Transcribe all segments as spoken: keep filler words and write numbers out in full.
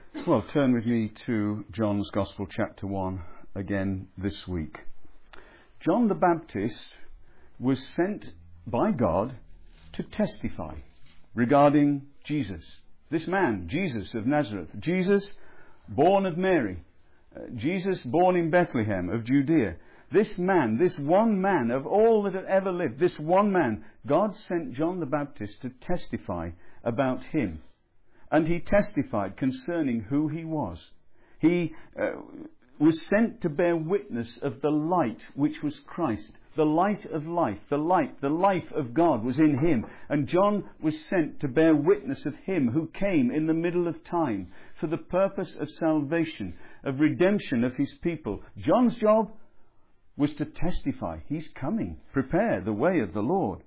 Well, turn with me to John's Gospel, chapter one, again this week. John the Baptist was sent by God to testify regarding Jesus. This man, Jesus of Nazareth, Jesus born of Mary, uh, Jesus born in Bethlehem of Judea. This man, this one man of all that had ever lived, this one man, God sent John the Baptist to testify about him. And he testified concerning who he was. He uh, was sent to bear witness of the light which was Christ. The light of life, the light, the life of God was in him. And John was sent to bear witness of him who came in the middle of time for the purpose of salvation, of redemption of his people. John's job was to testify. He's coming. Prepare the way of the Lord.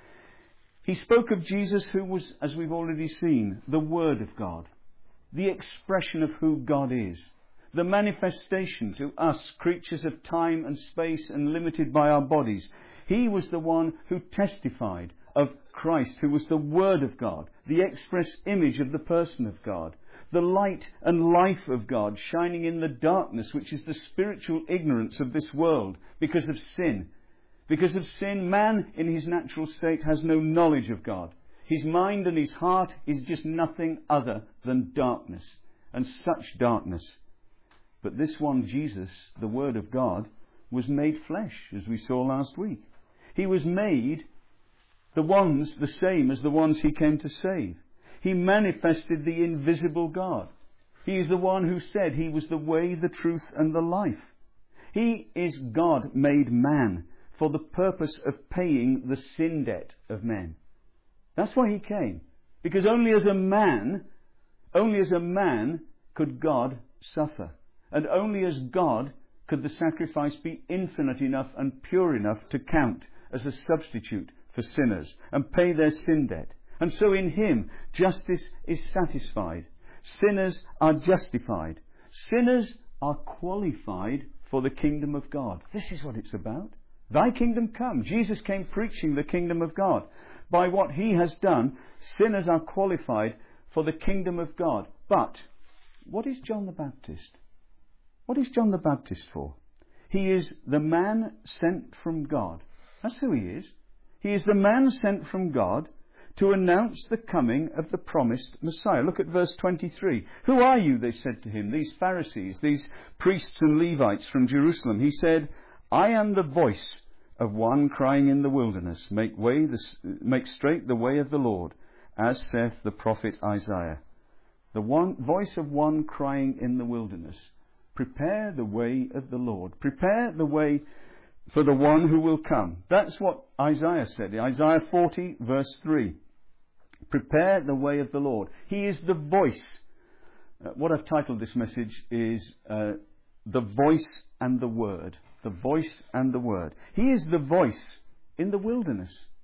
He spoke of Jesus, who was, as we've already seen, the Word of God, the expression of who God is, the manifestation to us, creatures of time and space and limited by our bodies. He was the one who testified of Christ, who was the Word of God, the express image of the person of God, the light and life of God shining in the darkness, which is the spiritual ignorance of this world because of sin. Because of sin, man in his natural state has no knowledge of God. His mind and his heart is just nothing other than darkness, and such darkness. But this one, Jesus, the Word of God, was made flesh, as we saw last week. He was made the ones the same as the ones he came to save. He manifested the invisible God. He is the one who said he was the way, the truth, and the life. He is God made man, for the purpose of paying the sin debt of men. That's why he came. Because only as a man, only as a man could God suffer. And only as God could the sacrifice be infinite enough and pure enough to count as a substitute for sinners and pay their sin debt. And so in him, justice is satisfied. Sinners are justified. Sinners are qualified for the kingdom of God. This is what it's about. Thy kingdom come. Jesus came preaching the kingdom of God. By what he has done, sinners are qualified for the kingdom of God. But what is John the Baptist? What is John the Baptist for? He is the man sent from God. That's who he is. He is the man sent from God to announce the coming of the promised Messiah. Look at verse twenty-three. Who are you, they said to him, these Pharisees, these priests and Levites from Jerusalem? He said, I am the voice of one crying in the wilderness, make way, the, make straight the way of the Lord, as saith the prophet Isaiah. The one voice of one crying in the wilderness, prepare the way of the Lord, prepare the way for the one who will come. That's what Isaiah said, Isaiah forty, verse three. Prepare the way of the Lord. He is the voice. Uh, what I've titled this message is uh, The Voice and the Word. The voice and the word. He is the voice in the wilderness.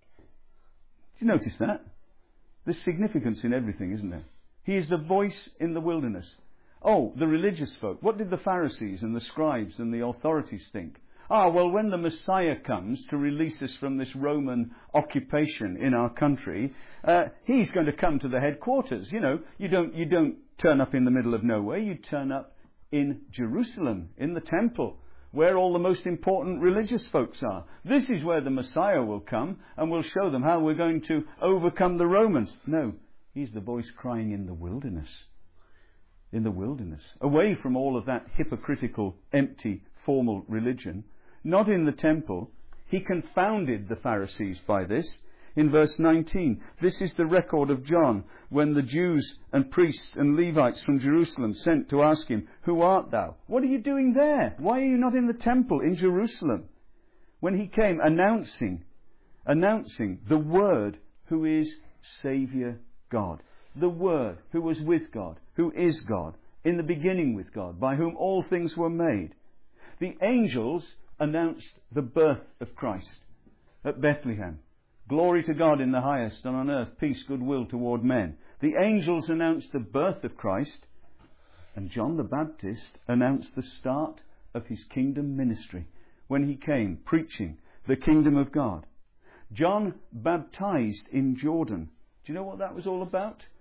Do you notice that? There's significance in everything, isn't there? He is the voice in the wilderness. Oh, the religious folk. What did the Pharisees and the scribes and the authorities think? Ah, well, when the Messiah comes to release us from this Roman occupation in our country, uh, he's going to come to the headquarters. You know, you don't, you don't turn up in the middle of nowhere. You turn up in Jerusalem, in the temple, where all the most important religious folks are. This is where the Messiah will come and will show them how we're going to overcome the Romans. No, he's the voice crying in the wilderness. In the wilderness. Away from all of that hypocritical, empty, formal religion. Not in the temple. He confounded the Pharisees by this. In verse nineteen, this is the record of John, when the Jews and priests and Levites from Jerusalem sent to ask him, who art thou? What are you doing there? Why are you not in the temple in Jerusalem? When he came announcing, announcing the Word who is Saviour God. The Word who was with God, who is God, in the beginning with God, by whom all things were made. The angels announced the birth of Christ at Bethlehem. Glory to God in the highest, and on earth peace, goodwill toward men. The angels announced the birth of Christ, and John the Baptist announced the start of his kingdom ministry when he came preaching the kingdom of God. John baptized in Jordan. Do you know what that was all about?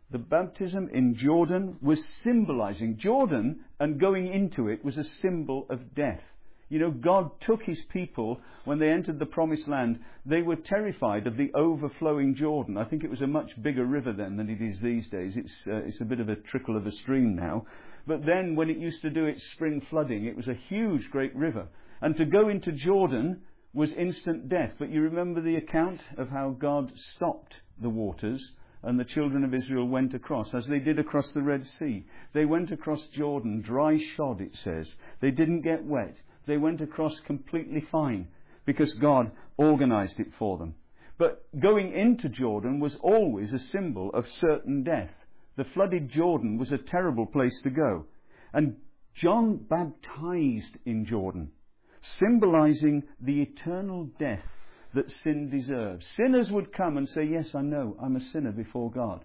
The baptism in Jordan was symbolizing. Jordan and going into it was a symbol of death. You know, God took his people when they entered the promised land. They were terrified of the overflowing Jordan. I think it was a much bigger river then than it is these days. It's, uh, it's a bit of a trickle of a stream now. But then when it used to do its spring flooding, it was a huge, great river. And to go into Jordan was instant death. But you remember the account of how God stopped the waters and the children of Israel went across, as they did across the Red Sea. They went across Jordan, dry shod, it says. They didn't get wet. They went across completely fine because God organized it for them. But going into Jordan was always a symbol of certain death. The flooded Jordan was a terrible place to go. And John baptized in Jordan, symbolizing the eternal death that sin deserves. Sinners would come and say, yes, I know, I'm a sinner before God.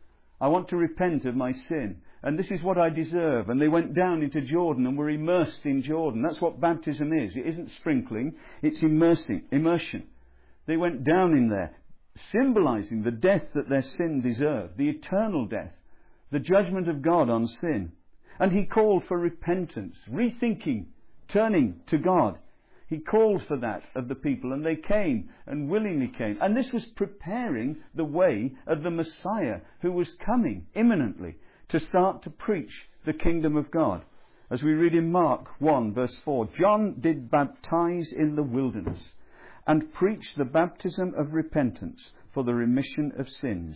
I want to repent of my sin, and this is what I deserve. And they went down into Jordan and were immersed in Jordan. That's what baptism is. It isn't sprinkling, it's immersing, immersion. They went down in there, symbolizing the death that their sin deserved, the eternal death, the judgment of God on sin. And he called for repentance, rethinking, turning to God. He called for that of the people, and they came and willingly came. And this was preparing the way of the Messiah who was coming imminently to start to preach the kingdom of God. As we read in Mark one verse four, John did baptize in the wilderness and preach the baptism of repentance for the remission of sins.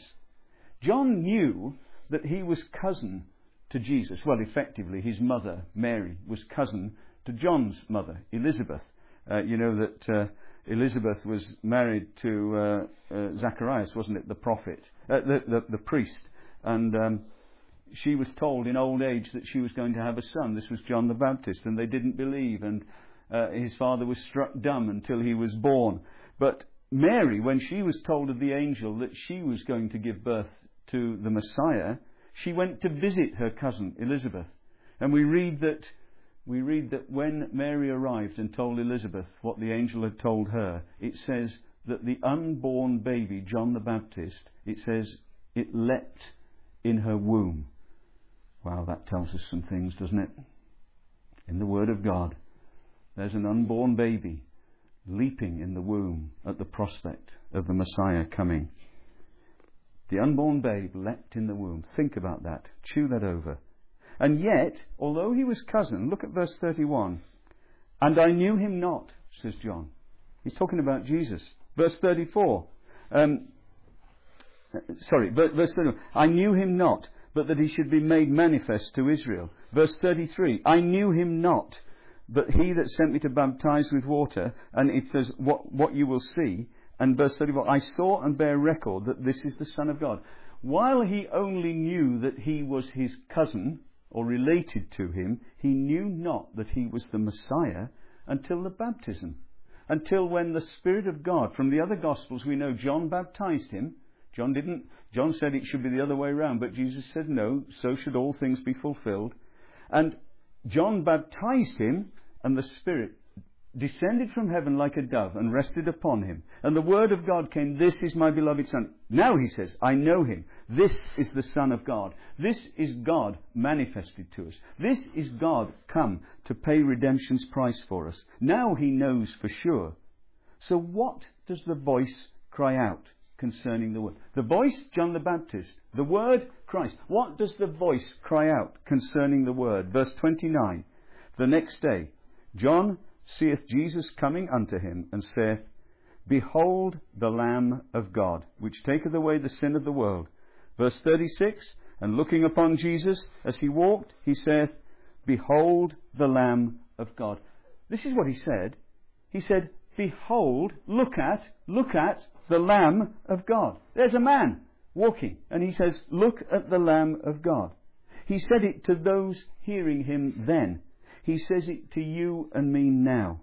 John knew that he was cousin to Jesus. Well, effectively, his mother, Mary, was cousin to John's mother, Elizabeth. Uh, you know that uh, Elizabeth was married to uh, uh, Zacharias, wasn't it, the prophet, uh, the, the, the priest. And um, she was told in old age that she was going to have a son. This was John the Baptist, and they didn't believe. And uh, his father was struck dumb until he was born. But Mary, when she was told of the angel that she was going to give birth to the Messiah, she went to visit her cousin Elizabeth. And we read that We read that when Mary arrived and told Elizabeth what the angel had told her, it says that the unborn baby, John the Baptist, it says it leapt in her womb. Wow, that tells us some things, doesn't it? In the Word of God, there's an unborn baby leaping in the womb at the prospect of the Messiah coming. The unborn babe leapt in the womb. Think about that. Chew that over. And yet, although he was cousin, look at verse thirty-one. And I knew him not, says John. He's talking about Jesus. Verse thirty-four. Um, sorry, verse thirty-one. I knew him not, but that he should be made manifest to Israel. Verse thirty-three. I knew him not, but he that sent me to baptize with water. And it says, what, what you will see. And verse thirty-four. I saw and bear record that this is the Son of God. While he only knew that he was his cousin, or related to him, he knew not that he was the Messiah until the baptism. Until when the Spirit of God, from the other Gospels we know John baptized him. John didn't, John said it should be the other way around, but Jesus said no, so should all things be fulfilled. And John baptized him, and the Spirit descended from heaven like a dove and rested upon him. And the word of God came, this is my beloved Son. Now he says, I know him. This is the Son of God. This is God manifested to us. This is God come to pay redemption's price for us. Now he knows for sure. So what does the voice cry out concerning the word? The voice, John the Baptist. The word, Christ. What does the voice cry out concerning the word? Verse twenty-nine. The next day, John seeth Jesus coming unto him, and saith, Behold the Lamb of God, which taketh away the sin of the world. Verse thirty-six, and looking upon Jesus as he walked, he saith, Behold the Lamb of God. This is what he said. He said, Behold, look at, look at the Lamb of God. There's a man walking, and he says, Look at the Lamb of God. He said it to those hearing him then. He says it to you and me now.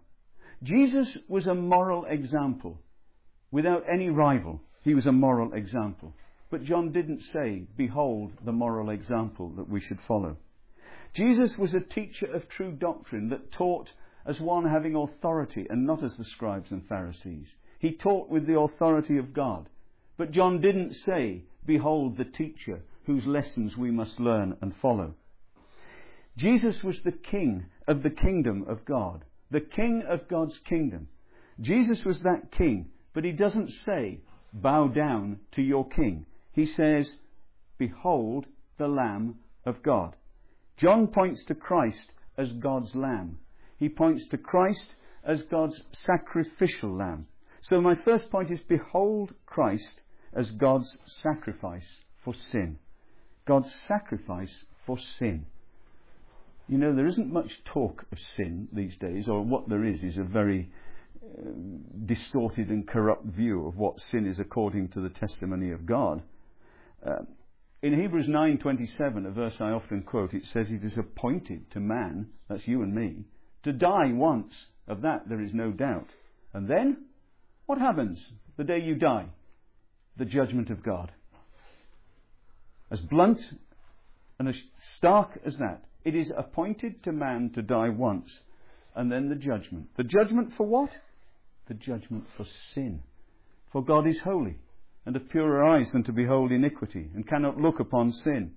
Jesus was a moral example. Without any rival, he was a moral example. But John didn't say, Behold the moral example that we should follow. Jesus was a teacher of true doctrine that taught as one having authority and not as the scribes and Pharisees. He taught with the authority of God. But John didn't say, Behold the teacher whose lessons we must learn and follow. Jesus was the king of the kingdom of God, the king of God's kingdom. Jesus was that king, but he doesn't say, bow down to your king. He says, behold the Lamb of God. John points to Christ as God's Lamb. He points to Christ as God's sacrificial Lamb. So my first point is, behold Christ as God's sacrifice for sin. God's sacrifice for sin. You know, there isn't much talk of sin these days, or what there is is a very uh, distorted and corrupt view of what sin is according to the testimony of God. Uh, in Hebrews nine twenty-seven, a verse I often quote, it says it is appointed to man, that's you and me, to die once. Of that there is no doubt. And then, what happens the day you die? The judgment of God. As blunt and as stark as that. It is appointed to man to die once, and then the judgment. The judgment for what? The judgment for sin. For God is holy, and of purer eyes than to behold iniquity, and cannot look upon sin.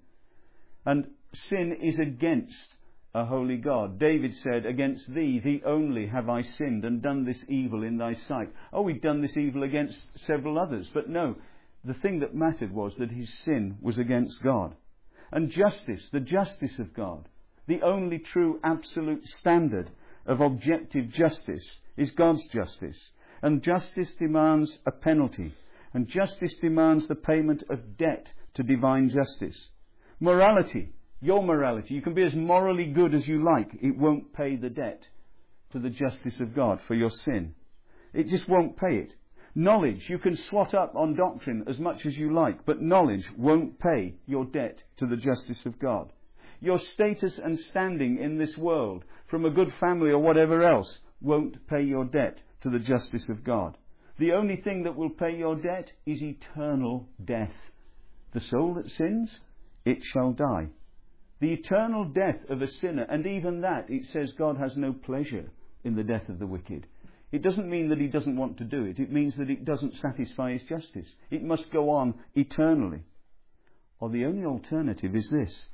And sin is against a holy God. David said, against thee, thee only, have I sinned, and done this evil in thy sight. Oh, he'd done this evil against several others, but no, the thing that mattered was that his sin was against God. And justice, the justice of God, the only true absolute standard of objective justice, is God's justice. And justice demands a penalty. And justice demands the payment of debt to divine justice. Morality, your morality, you can be as morally good as you like. It won't pay the debt to the justice of God for your sin. It just won't pay it. Knowledge, you can swat up on doctrine as much as you like, but knowledge won't pay your debt to the justice of God. Your status and standing in this world, from a good family or whatever else, won't pay your debt to the justice of God. The only thing that will pay your debt is eternal death. The soul that sins, it shall die. The eternal death of a sinner, and even that, it says God has no pleasure in the death of the wicked. It doesn't mean that he doesn't want to do it. It means that it doesn't satisfy his justice. It must go on eternally. Or the only alternative is this: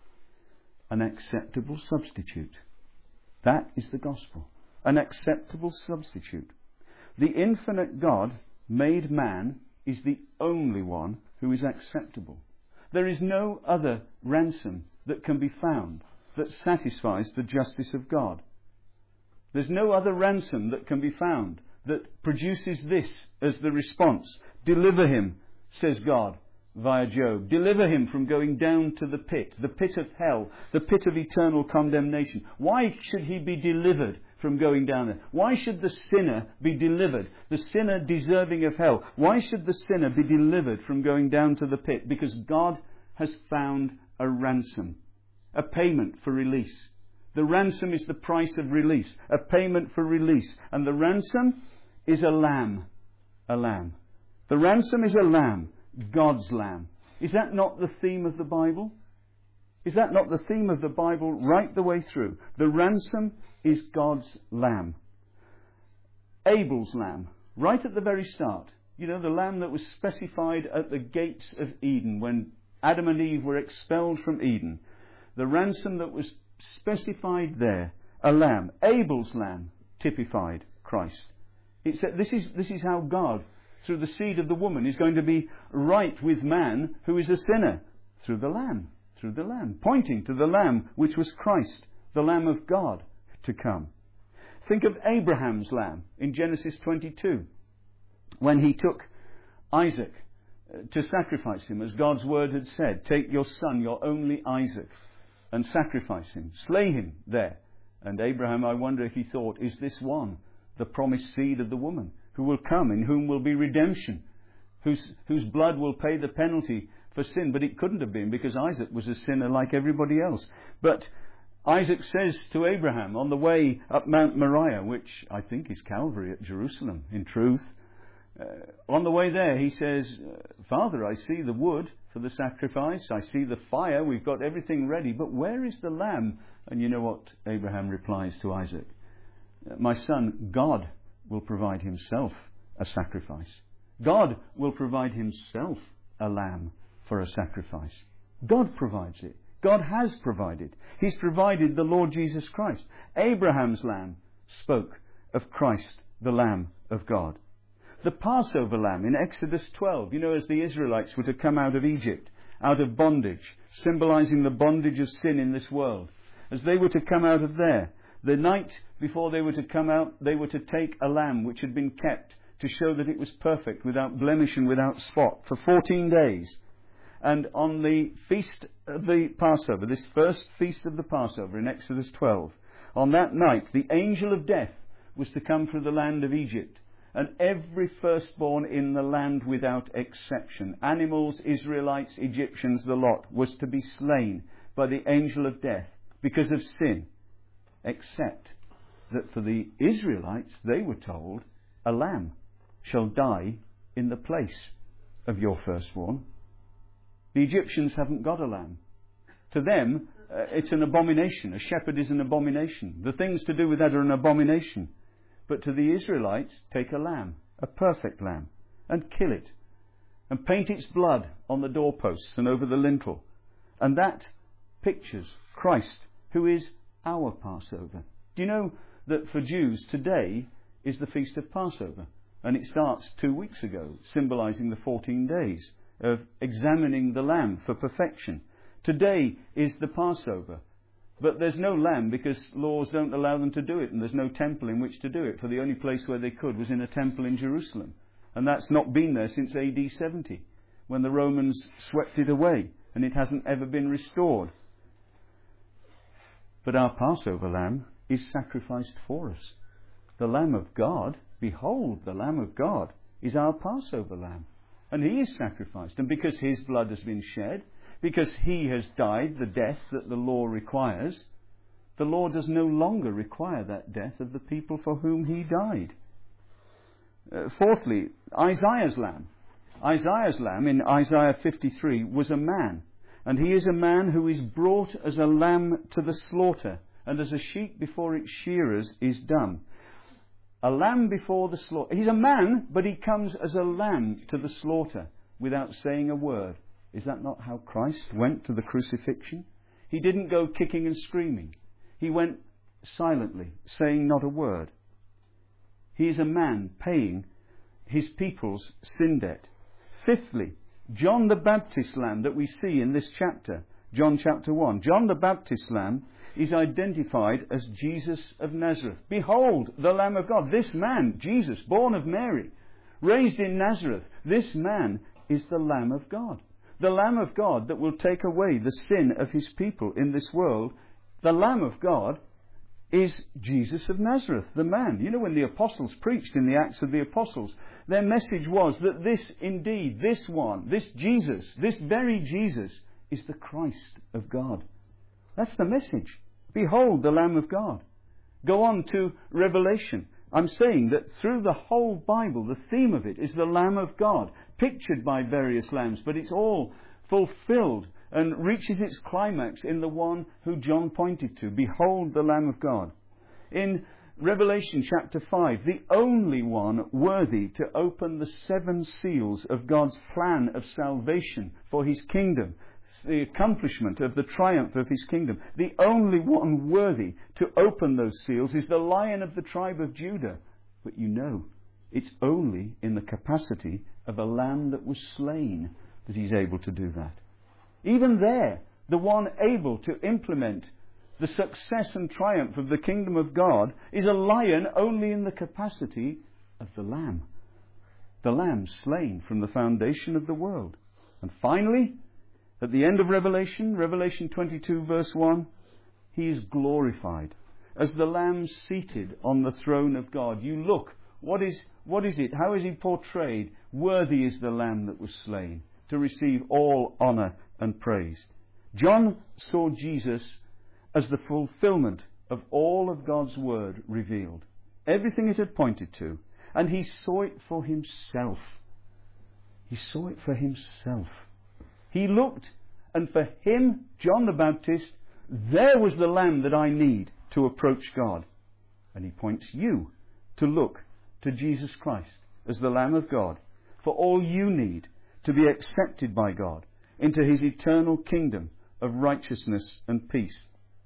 an acceptable substitute. That is the gospel. An acceptable substitute. The infinite God made man is the only one who is acceptable. There is no other ransom that can be found that satisfies the justice of God. There's no other ransom that can be found that produces this as the response. Deliver him, says God via Job. Deliver him from going down to the pit, the pit of hell, the pit of eternal condemnation. Why should he be delivered from going down there? Why should the sinner be delivered? The sinner deserving of hell. Why should the sinner be delivered from going down to the pit? Because God has found a ransom, a payment for release. The ransom is the price of release, a payment for release. And the ransom is a lamb, a lamb. The ransom is a lamb, God's lamb. Is that not the theme of the Bible? Is that not the theme of the Bible right the way through? The ransom is God's lamb. Abel's lamb, right at the very start. You know, the lamb that was specified at the gates of Eden when Adam and Eve were expelled from Eden. The ransom that was specified there, a lamb. Abel's lamb typified Christ. It said this is this is how God, through the seed of the woman, is going to be right with man who is a sinner, through the lamb, through the lamb, pointing to the lamb which was Christ, the Lamb of God to come. Think of Abraham's lamb in Genesis twenty-two, when he took Isaac to sacrifice him, as God's word had said, take your son, your only Isaac, and sacrifice him, slay him there. And Abraham, I wonder if he thought, is this one the promised seed of the woman who will come, in whom will be redemption, whose, whose blood will pay the penalty for sin? But it couldn't have been, because Isaac was a sinner like everybody else. But Isaac says to Abraham on the way up Mount Moriah, which I think is Calvary at Jerusalem in truth, uh, on the way there he says, Father, I see the wood for the sacrifice, I see the fire, we've got everything ready, but where is the lamb? And you know what Abraham replies to Isaac? My son, God will provide himself a sacrifice. God will provide himself a lamb for a sacrifice. God provides it. God has provided. He's provided the Lord Jesus Christ. Abraham's lamb spoke of Christ, the Lamb of God. The Passover lamb in Exodus twelve, you know, as the Israelites were to come out of Egypt, out of bondage, symbolizing the bondage of sin in this world. As they were to come out of there, the night before they were to come out, they were to take a lamb which had been kept to show that it was perfect, without blemish and without spot, for fourteen days. And on the feast of the Passover, this first feast of the Passover in Exodus twelve, on that night the angel of death was to come through the land of Egypt, and every firstborn in the land without exception, animals, Israelites, Egyptians, the lot, was to be slain by the angel of death because of sin, except that for the Israelites, they were told, a lamb shall die in the place of your firstborn. The Egyptians haven't got a lamb. To them, uh, it's an abomination. A shepherd is an abomination. The things to do with that are an abomination. But to the Israelites, take a lamb, a perfect lamb, and kill it, and paint its blood on the doorposts and over the lintel. And that pictures Christ, who is our Passover. Do you know that for Jews, today is the Feast of Passover? And it starts two weeks ago, symbolizing the fourteen days of examining the lamb for perfection. Today is the Passover. But there's no lamb because laws don't allow them to do it, and there's no temple in which to do it, for the only place where they could was in a temple in Jerusalem. And that's not been there since A D seventy, when the Romans swept it away, and it hasn't ever been restored. But our Passover lamb is sacrificed for us. The Lamb of God, behold, the Lamb of God is our Passover lamb. And he is sacrificed. And because his blood has been shed, because he has died the death that the law requires, the law does no longer require that death of the people for whom he died. Uh, fourthly, Isaiah's lamb. Isaiah's lamb in Isaiah fifty-three was a man. And he is a man who is brought as a lamb to the slaughter, and as a sheep before its shearers is dumb. A lamb before the slaughter. He's a man, but he comes as a lamb to the slaughter without saying a word. Is that not how Christ went to the crucifixion? He didn't go kicking and screaming. He went silently, saying not a word. He is a man paying his people's sin debt. Fifthly, John the Baptist's lamb that we see in this chapter, John chapter one. John the Baptist's lamb is identified as Jesus of Nazareth. Behold, the Lamb of God. This man, Jesus, born of Mary, raised in Nazareth, this man is the Lamb of God. The Lamb of God that will take away the sin of his people in this world. The Lamb of God is Jesus of Nazareth, the man. You know, when the apostles preached in the Acts of the Apostles, their message was that this indeed, this one, this Jesus, this very Jesus is the Christ of God. That's the message. Behold, the Lamb of God. Go on to Revelation. I'm saying that through the whole Bible, the theme of it is the Lamb of God, pictured by various lambs, but it's all fulfilled and reaches its climax in the one who John pointed to. Behold, the Lamb of God. In Revelation chapter five, the only one worthy to open the seven seals of God's plan of salvation for his kingdom, the accomplishment of the triumph of his kingdom. The only one worthy to open those seals is the Lion of the tribe of Judah. But you know, it's only in the capacity of a lamb that was slain that he's able to do that. Even there, the one able to implement the success and triumph of the kingdom of God is a lion only in the capacity of the lamb. The lamb slain from the foundation of the world. And finally, at the end of Revelation, Revelation twenty-two verse one, he is glorified as the Lamb seated on the throne of God. You look, what is, what is it? How is he portrayed? Worthy is the Lamb that was slain to receive all honour and praise. John saw Jesus as the fulfilment of all of God's word revealed. Everything it had pointed to. And he saw it for himself. He saw it for himself. He looked, and for him, John the Baptist, there was the lamb that I need to approach God. And he points you to look to Jesus Christ as the Lamb of God for all you need to be accepted by God into his eternal kingdom of righteousness and peace.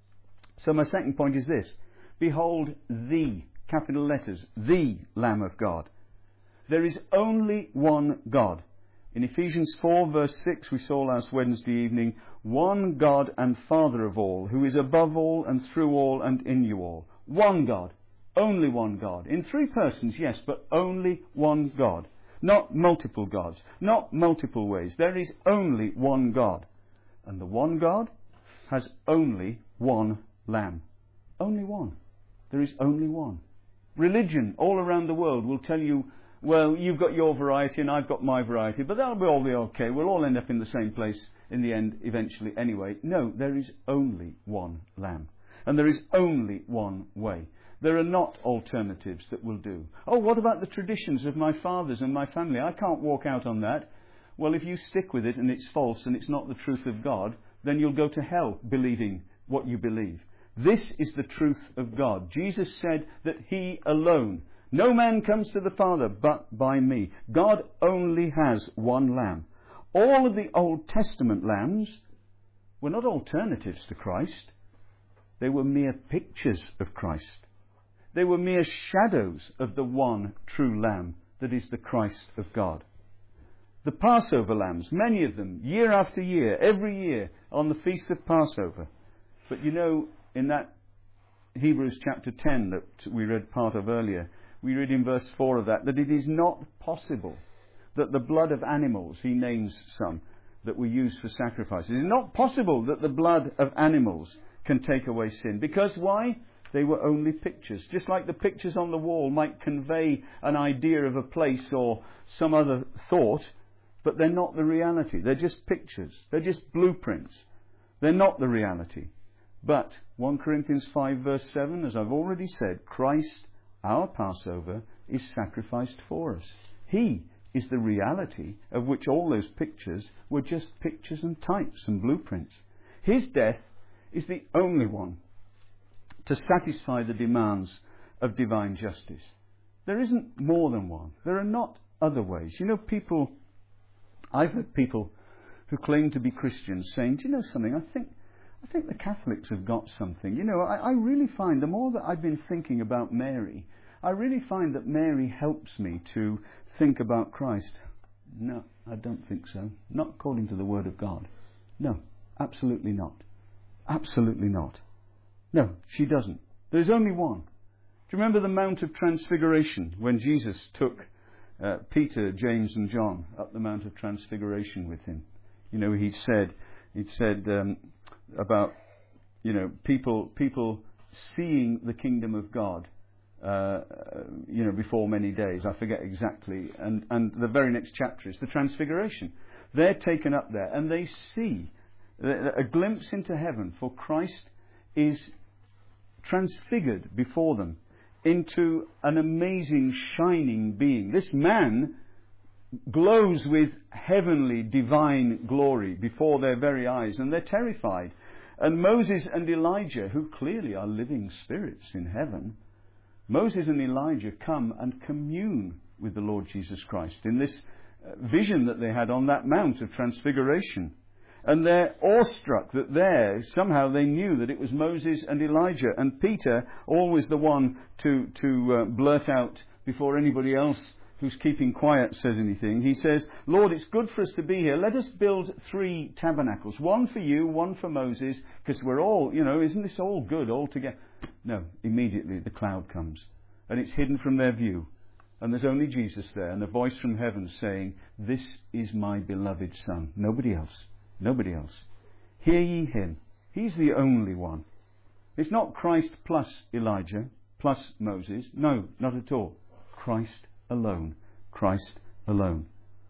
So my second point is this. Behold the, capital letters, the Lamb of God. There is only one God. In Ephesians four verse six we saw last Wednesday evening, one God and Father of all, who is above all and through all and in you all. One God. Only one God. In three persons, yes, but only one God. Not multiple gods. Not multiple ways. There is only one God. And the one God has only one Lamb. Only one. There is only one. Religion all around the world will tell you, well, you've got your variety and I've got my variety, but that'll be all be okay. We'll all end up in the same place in the end eventually anyway. No, there is only one Lamb. And there is only one way. There are not alternatives that will do. Oh, what about the traditions of my fathers and my family? I can't walk out on that. Well, if you stick with it and it's false and it's not the truth of God, then you'll go to hell believing what you believe. This is the truth of God. Jesus said that he alone, no man comes to the Father but by me. God only has one Lamb. All of the Old Testament lambs were not alternatives to Christ. They were mere pictures of Christ. They were mere shadows of the one true Lamb that is the Christ of God. The Passover lambs, many of them, year after year, every year, on the Feast of Passover. But you know, in that Hebrews chapter ten that we read part of earlier, we read in verse four of that, that it is not possible that the blood of animals, he names some, that were used for sacrifices, it is not possible that the blood of animals can take away sin. Because why? They were only pictures. Just like the pictures on the wall might convey an idea of a place or some other thought, but they're not the reality. They're just pictures. They're just blueprints. They're not the reality. But First Corinthians five verse seven, as I've already said, Christ, our Passover, is sacrificed for us. He is the reality of which all those pictures were just pictures and types and blueprints. His death is the only one to satisfy the demands of divine justice. There isn't more than one. There are not other ways. You know, people, I've heard people who claim to be Christians saying, do you know something, I think I think the Catholics have got something. You know, I, I really find, the more that I've been thinking about Mary, I really find that Mary helps me to think about Christ. No, I don't think so. Not according to the Word of God. No, absolutely not. Absolutely not. No, she doesn't. There's only one. Do you remember the Mount of Transfiguration when Jesus took uh, Peter, James and John up the Mount of Transfiguration with him? You know, he said, he'd said um, about, you know, people people seeing the kingdom of God, uh, you know, before many days. I forget exactly. And, and the very next chapter is the Transfiguration. They're taken up there and they see a glimpse into heaven, for Christ is transfigured before them into an amazing shining being. This man glows with heavenly divine glory before their very eyes, and they're terrified. And Moses and Elijah, who clearly are living spirits in heaven, Moses and Elijah come and commune with the Lord Jesus Christ in this vision that they had on that Mount of Transfiguration. And they're awestruck that there, somehow they knew that it was Moses and Elijah. And Peter, always the one to, to uh, blurt out before anybody else who's keeping quiet says anything. He says, Lord, it's good for us to be here. Let us build three tabernacles. One for you, one for Moses, because we're all, you know, isn't this all good all together? No, immediately the cloud comes. And it's hidden from their view. And there's only Jesus there. And a voice from heaven saying, this is my beloved Son. Nobody else. Nobody else. Hear ye him. He's the only one. It's not Christ plus Elijah, plus Moses. No, not at all. Christ alone. Christ alone.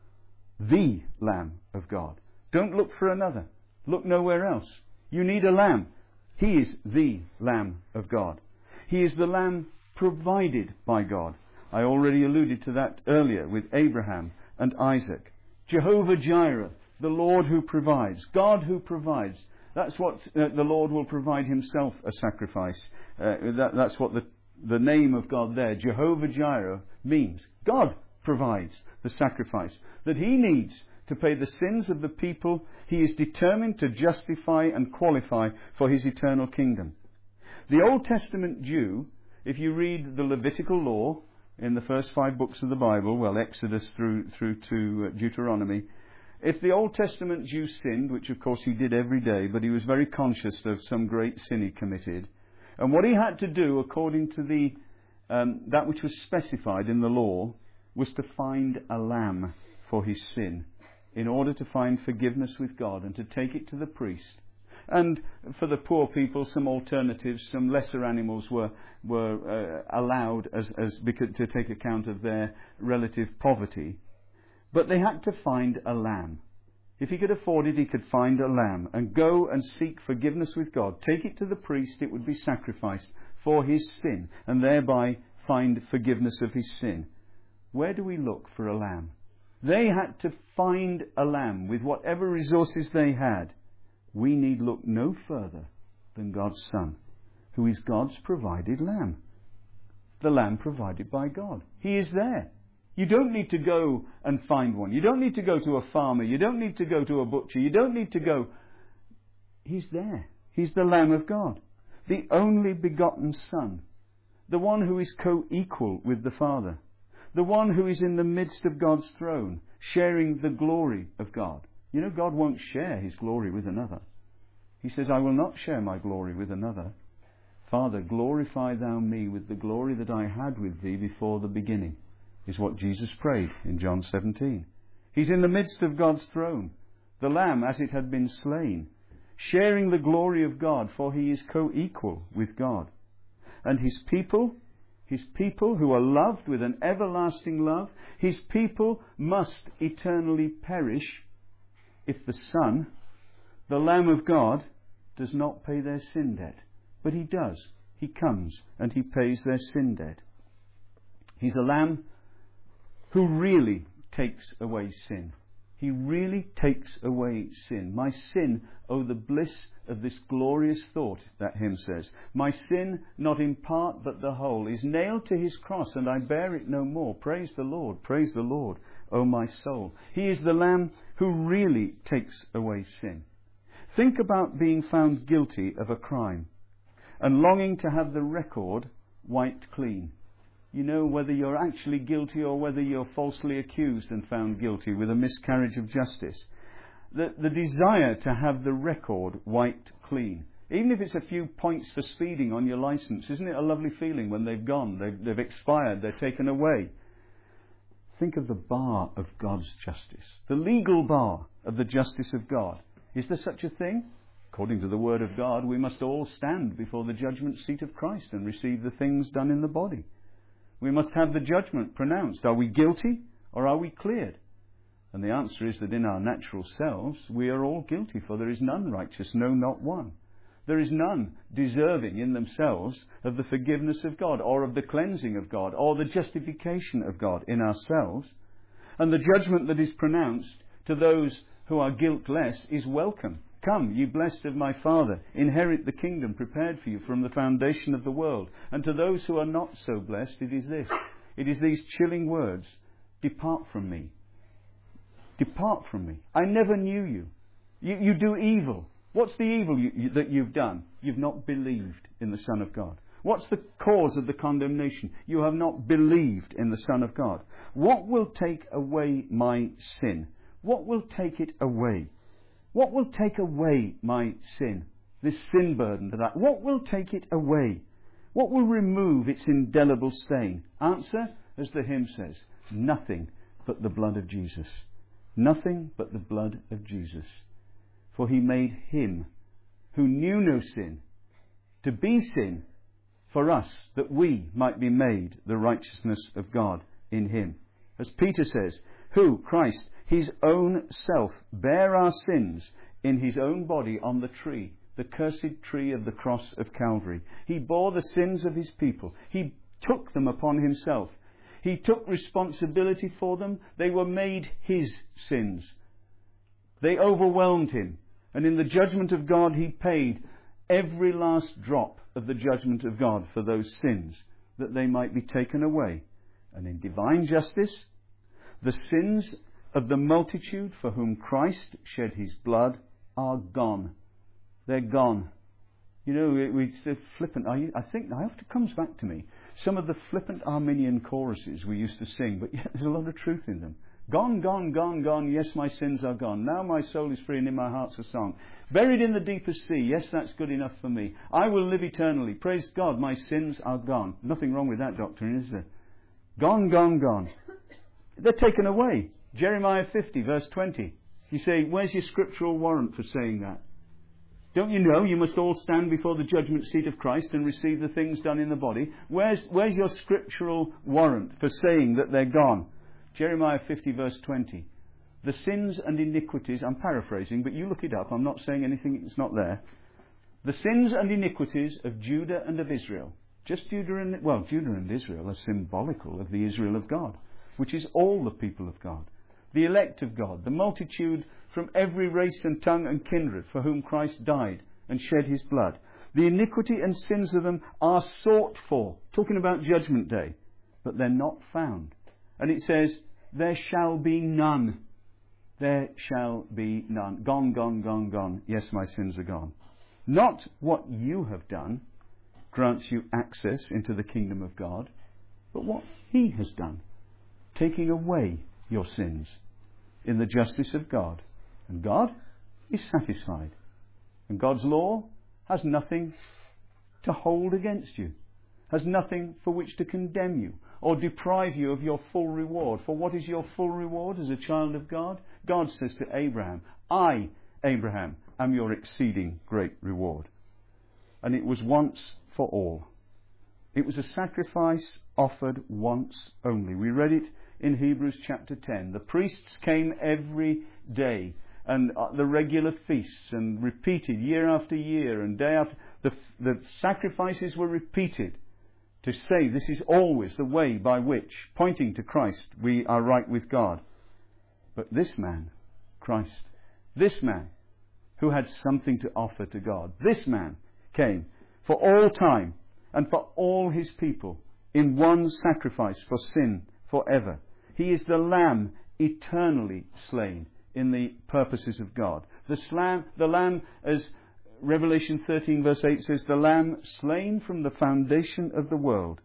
The Lamb of God. Don't look for another. Look nowhere else. You need a lamb. He is the Lamb of God. He is the lamb provided by God. I already alluded to that earlier with Abraham and Isaac. Jehovah Jireh. The Lord who provides. God who provides. That's what uh, the Lord will provide himself a sacrifice. Uh, that, that's what the, the name of God there, Jehovah Jireh, means. God provides the sacrifice that he needs to pay the sins of the people he is determined to justify and qualify for his eternal kingdom. The Old Testament Jew, if you read the Levitical law in the first five books of the Bible, well, Exodus through, through to Deuteronomy, if the Old Testament Jew sinned, which of course he did every day, but he was very conscious of some great sin he committed, and what he had to do according to the um, that which was specified in the law was to find a lamb for his sin in order to find forgiveness with God and to take it to the priest. And for the poor people, some alternatives, some lesser animals were were uh, allowed as, as because, to take account of their relative poverty. But they had to find a lamb. If he could afford it, he could find a lamb and go and seek forgiveness with God. Take it to the priest, it would be sacrificed for his sin, and thereby find forgiveness of his sin. Where do we look for a lamb? They had to find a lamb with whatever resources they had. We need look no further than God's Son, who is God's provided lamb. The lamb provided by God. He is there. You don't need to go and find one. You don't need to go to a farmer. You don't need to go to a butcher. You don't need to go. He's there. He's the Lamb of God, the only begotten Son, the one who is co-equal with the Father, the one who is in the midst of God's throne, sharing the glory of God. You know, God won't share his glory with another. He says, I will not share my glory with another. Father, glorify thou me with the glory that I had with thee before the beginning, is what Jesus prayed in John seventeen. He's in the midst of God's throne, the Lamb as it had been slain, sharing the glory of God, for he is co-equal with God. And his people, his people who are loved with an everlasting love, his people must eternally perish if the Son, the Lamb of God, does not pay their sin debt. But he does. He comes and he pays their sin debt. He's a Lamb who really takes away sin. He really takes away sin. My sin, oh the bliss of this glorious thought, that hymn says. My sin, not in part but the whole, is nailed to his cross, and I bear it no more. Praise the Lord, praise the Lord, O my soul. He is the Lamb who really takes away sin. Think about being found guilty of a crime and longing to have the record wiped clean. You know, whether you're actually guilty or whether you're falsely accused and found guilty with a miscarriage of justice. The, the desire to have the record wiped clean. Even if it's a few points for speeding on your license, isn't it a lovely feeling when they've gone, they've, they've expired, they're taken away? Think of the bar of God's justice, the legal bar of the justice of God. Is there such a thing? According to the Word of God, we must all stand before the judgment seat of Christ and receive the things done in the body. We must have the judgment pronounced. Are we guilty or are we cleared? And the answer is that in our natural selves we are all guilty, for there is none righteous, no, not one. There is none deserving in themselves of the forgiveness of God or of the cleansing of God or the justification of God in ourselves. And the judgment that is pronounced to those who are guiltless is welcome. Come, ye blessed of my Father, inherit the kingdom prepared for you from the foundation of the world. And to those who are not so blessed, it is this. It is these chilling words. Depart from me. Depart from me. I never knew you. You, you do evil. What's the evil you, you, that you've done? You've not believed in the Son of God. What's the cause of the condemnation? You have not believed in the Son of God. What will take away my sin? What will take it away? What will take away my sin? This sin burden that I... What will take it away? What will remove its indelible stain? Answer, as the hymn says, nothing but the blood of Jesus. Nothing but the blood of Jesus. For he made him who knew no sin to be sin for us, that we might be made the righteousness of God in him. As Peter says, who, Christ, his own self, bare our sins in his own body on the tree, the cursed tree of the cross of Calvary. He bore the sins of his people. He took them upon himself. He took responsibility for them. They were made his sins. They overwhelmed him. And in the judgment of God, he paid every last drop of the judgment of God for those sins, that they might be taken away. And in divine justice, the sins of the multitude for whom Christ shed his blood are gone. They're gone. You know, we, we say flippant. I, I think it often comes back to me. Some of the flippant Arminian choruses we used to sing, but yet there's a lot of truth in them. Gone, gone, gone, gone, yes, my sins are gone. Now my soul is free and in my heart's a song. Buried in the deepest sea, yes, that's good enough for me. I will live eternally. Praise God, my sins are gone. Nothing wrong with that doctrine, is there? Gone, gone, gone. They're taken away. Jeremiah fifty, verse twenty. You say, where's your scriptural warrant for saying that? Don't you know you must all stand before the judgment seat of Christ and receive the things done in the body? Where's, where's your scriptural warrant for saying that they're gone? Jeremiah fifty, verse twenty. The sins and iniquities, I'm paraphrasing, but you look it up, I'm not saying anything that's not there. The sins and iniquities of Judah and of Israel. Just Judah and, well, Judah and Israel are symbolical of the Israel of God, which is all the people of God. The elect of God, the multitude from every race and tongue and kindred for whom Christ died and shed his blood. The iniquity and sins of them are sought for, talking about Judgment Day, but they're not found. And it says, there shall be none. There shall be none. Gone, gone, gone, gone. Yes, my sins are gone. Not what you have done grants you access into the kingdom of God, but what he has done, taking away your sins in the justice of God. And God is satisfied. And God's law has nothing to hold against you, has nothing for which to condemn you or deprive you of your full reward. For what is your full reward as a child of God? God says to Abraham, I, Abraham, am your exceeding great reward. And it was once for all. It was a sacrifice offered once only. We read it in Hebrews chapter ten. The priests came every day, and the regular feasts, and repeated year after year and day after. The, the sacrifices were repeated to say this is always the way by which, pointing to Christ, we are right with God. But this man, Christ, this man who had something to offer to God, this man came for all time and for all his people in one sacrifice for sin forever. He is the Lamb eternally slain in the purposes of God. The, slam, the Lamb, as Revelation thirteen verse eight says, the Lamb slain from the foundation of the world.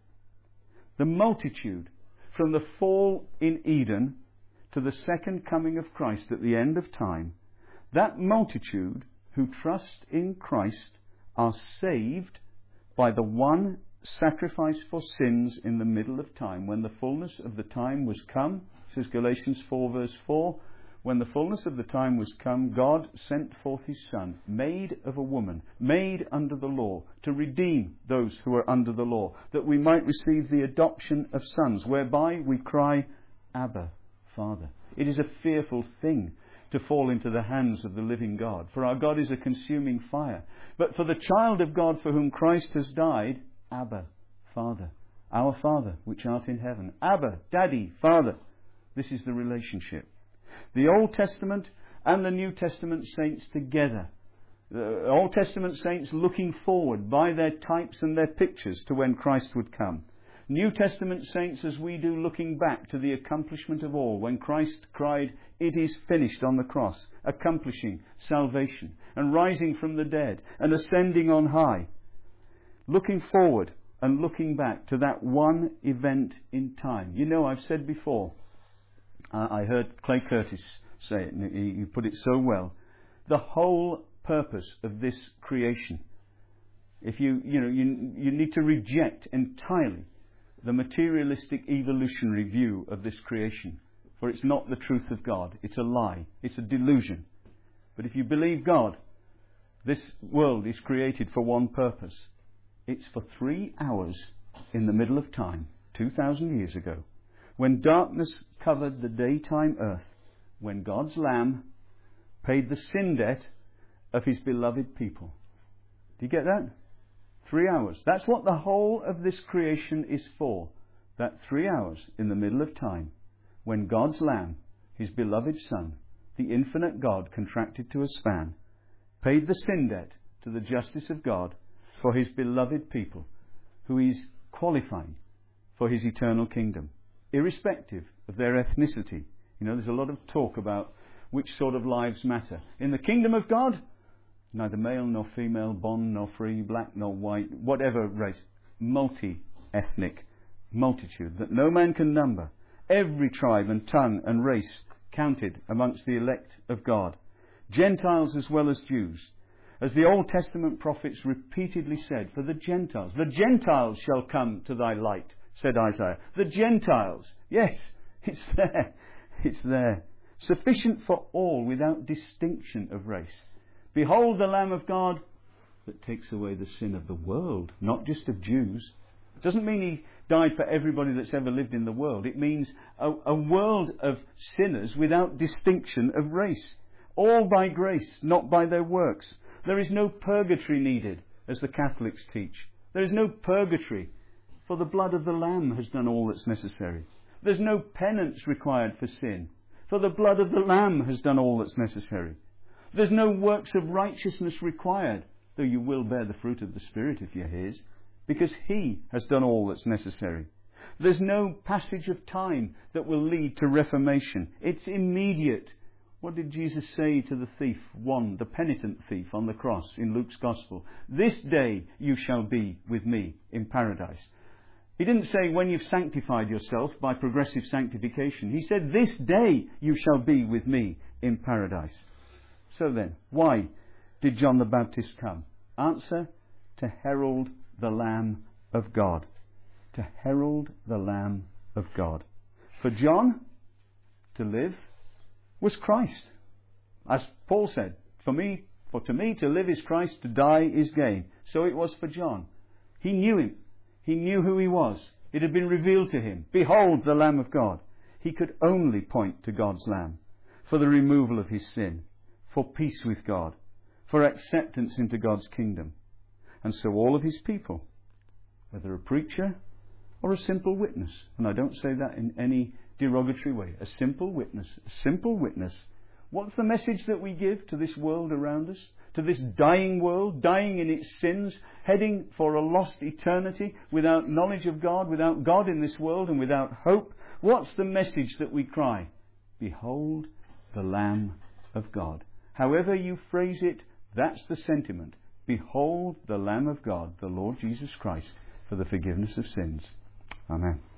The multitude from the fall in Eden to the second coming of Christ at the end of time, that multitude who trust in Christ are saved by the one sacrifice for sins in the middle of time. When the fullness of the time was come, says Galatians four verse four, when the fullness of the time was come, God sent forth his Son, made of a woman, made under the law, to redeem those who are under the law, that we might receive the adoption of sons, whereby we cry, Abba, Father. It is a fearful thing to fall into the hands of the living God, for our God is a consuming fire. But for the child of God for whom Christ has died, Abba, Father, our Father which art in heaven. Abba, Daddy, Father. This is the relationship. The Old Testament and the New Testament saints together. The Old Testament saints looking forward by their types and their pictures to when Christ would come. New Testament saints as we do looking back to the accomplishment of all, when Christ cried, it is finished on the cross, accomplishing salvation and rising from the dead and ascending on high. Looking forward and looking back to that one event in time. You know, I've said before, uh, I heard Clay Curtis say it, and he, he put it so well. The whole purpose of this creation, if you, you know, you, you need to reject entirely the materialistic evolutionary view of this creation, for it's not the truth of God. It's a lie. It's a delusion. But if you believe God, this world is created for one purpose. It's for three hours in the middle of time, two thousand years ago, when darkness covered the daytime earth, when God's Lamb paid the sin debt of his beloved people. Do you get that? Three hours. That's what the whole of this creation is for. That three hours in the middle of time, when God's Lamb, his beloved Son, the infinite God contracted to a span, paid the sin debt to the justice of God for his beloved people, who is qualifying for his eternal kingdom, irrespective of their ethnicity, You know, there's a lot of talk about which sort of lives matter. In the kingdom of God, neither male nor female, bond nor free, black nor white, whatever race, multi-ethnic multitude that no man can number, every tribe and tongue and race counted amongst the elect of God, Gentiles as well as Jews. As the Old Testament prophets repeatedly said, for the Gentiles, the Gentiles shall come to thy light, said Isaiah. The Gentiles, yes, it's there, it's there. Sufficient for all without distinction of race. Behold the Lamb of God that takes away the sin of the world, not just of Jews. It doesn't mean he died for everybody that's ever lived in the world. It means a, a world of sinners without distinction of race. All by grace, not by their works. There is no purgatory needed, as the Catholics teach. There is no purgatory, for the blood of the Lamb has done all that's necessary. There's no penance required for sin, for the blood of the Lamb has done all that's necessary. There's no works of righteousness required, though you will bear the fruit of the Spirit if you're His, because He has done all that's necessary. There's no passage of time that will lead to reformation. It's immediate. What did Jesus say to the thief, one, the penitent thief on the cross in Luke's Gospel? This day you shall be with me in paradise. He didn't say when you've sanctified yourself by progressive sanctification. He said, this day you shall be with me in paradise. So then, why did John the Baptist come? Answer, to herald the Lamb of God. To herald the Lamb of God. For John, to live was Christ. As Paul said, for me, for to me to live is Christ, to die is gain. So it was for John. He knew him. He knew who he was. It had been revealed to him. Behold the Lamb of God. He could only point to God's Lamb for the removal of his sin, for peace with God, for acceptance into God's kingdom. And so all of his people, whether a preacher or a simple witness, and I don't say that in any derogatory way, a simple witness, a simple witness. What's the message that we give to this world around us? To this dying world, dying in its sins, heading for a lost eternity, without knowledge of God, without God in this world and without hope? What's the message that we cry? Behold the Lamb of God. However you phrase it, that's the sentiment. Behold the Lamb of God, the Lord Jesus Christ, for the forgiveness of sins. Amen.